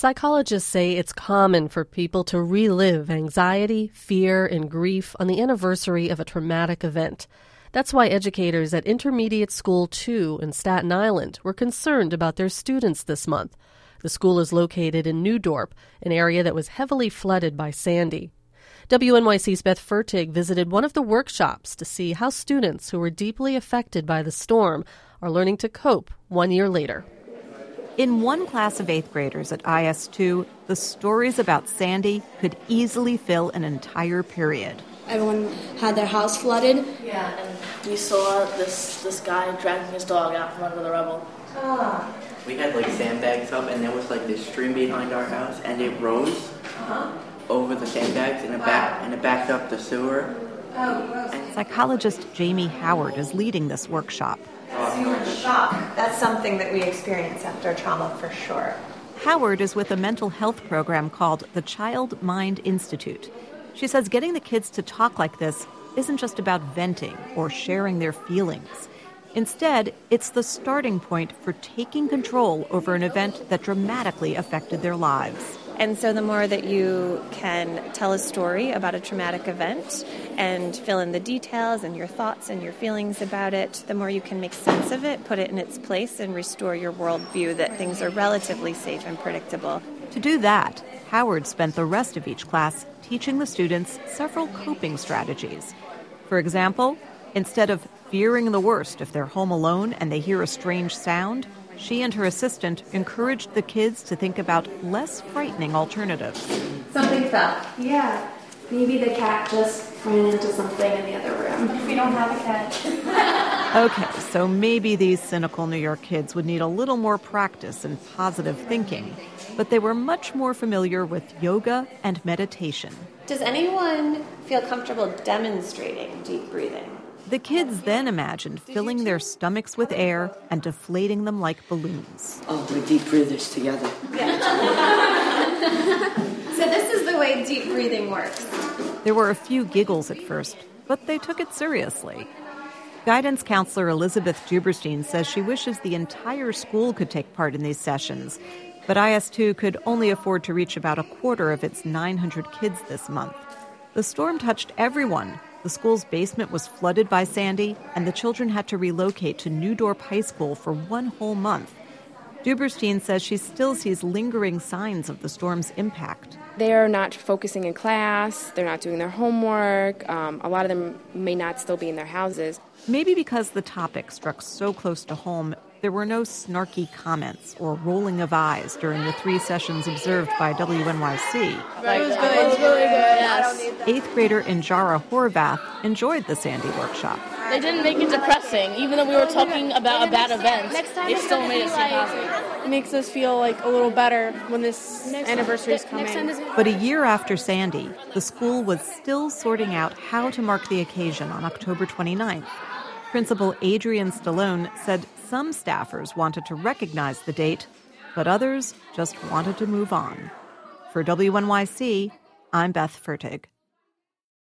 Psychologists say it's common for people to relive anxiety, fear, and grief on the anniversary of a traumatic event. That's why educators at Intermediate School 2 in Staten Island were concerned about their students this month. The school is located in New Dorp, an area that was heavily flooded by Sandy. WNYC's Beth Fertig visited one of the workshops to see how students who were deeply affected by the storm are learning to cope 1 year later. In one class of 8th graders at IS2, the stories about Sandy could easily fill an entire period. Everyone had their house flooded. Yeah, and we saw this guy dragging his dog out from under the rubble. We had sandbags up, and there was this stream behind our house, and it rose over the sandbags, and it backed up the sewer. Psychologist Jamie Howard is leading this workshop. You're in shock. That's something that we experience after trauma for sure. Howard is with a mental health program called the Child Mind Institute. She says getting the kids to talk like this isn't just about venting or sharing their feelings. Instead, it's the starting point for taking control over an event that dramatically affected their lives. And so the more that you can tell a story about a traumatic event and fill in the details and your thoughts and your feelings about it, the more you can make sense of it, put it in its place, and restore your worldview that things are relatively safe and predictable. To do that, Howard spent the rest of each class teaching the students several coping strategies. For example, instead of fearing the worst if they're home alone and they hear a strange sound, she and her assistant encouraged the kids to think about less frightening alternatives. Something fell. Yeah. Maybe the cat just ran into something in the other room. We don't have a cat. Okay, so maybe these cynical New York kids would need a little more practice in positive thinking, but they were much more familiar with yoga and meditation. Does anyone feel comfortable demonstrating deep breathing? The kids then imagined filling their stomachs with air and deflating them like balloons. Oh, we're deep breathers together. So this is the way deep breathing works. There were a few giggles at first, but they took it seriously. Guidance counselor Elizabeth Juberstein says she wishes the entire school could take part in these sessions, but IS2 could only afford to reach about a quarter of its 900 kids this month. The storm touched everyone. The school's basement was flooded by Sandy, and the children had to relocate to New Dorp High School for 1 whole month. Duberstein says she still sees lingering signs of the storm's impact. They're not focusing in class, they're not doing their homework, a lot of them may not still be in their houses. Maybe because the topic struck so close to home, there were no snarky comments or rolling of eyes during the 3 sessions observed by WNYC. It was good. It was really good. Yes. 8th grader Injara Horvath enjoyed the Sandy workshop. They didn't make it depressing, even though we were talking about a bad event. They still made it seem positive. It makes us feel a little better when this anniversary is coming. But a year after Sandy, the school was still sorting out how to mark the occasion on October 29th. Principal Adrian Stallone said some staffers wanted to recognize the date, but others just wanted to move on. For WNYC, I'm Beth Fertig.